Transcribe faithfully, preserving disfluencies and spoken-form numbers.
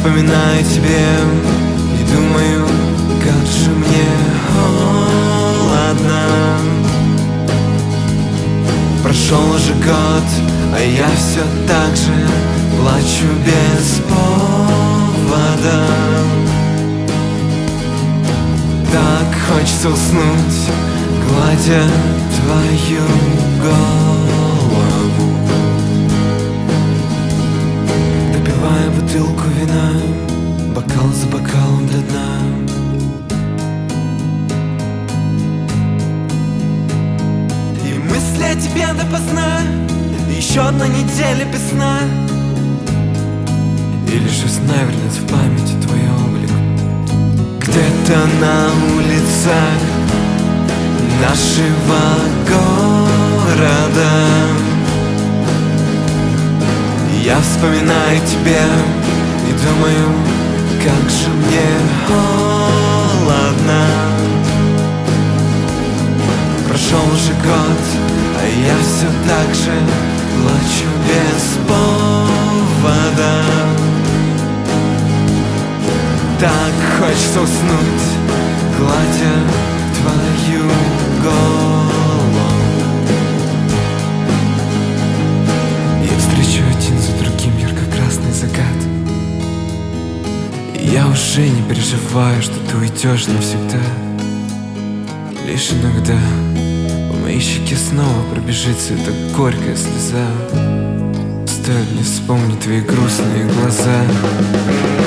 вспоминаю тебе и думаю, как же мне холодно. Прошел уже год, а я все так же плачу без повода. Так хочется уснуть, гладя твою голову, допивая бутылку вина, бокал за бокалом до дна. И мысли о тебе допоздна, еще одна неделя без сна. И лишь из сна вернется в памяти твой облик. Где-то на улицах нашего города я вспоминаю тебя и думаю, как же мне холодно. Прошел уже год, а я все так же плачу без повода. Так хочется уснуть, гладя твою голову. Я встречу один за другим ярко-красный закат, и я уже не переживаю, что ты уйдешь навсегда. Лишь иногда по моей щеке снова пробежится эта горькая слеза. Стоит мне вспомнить твои грустные глаза.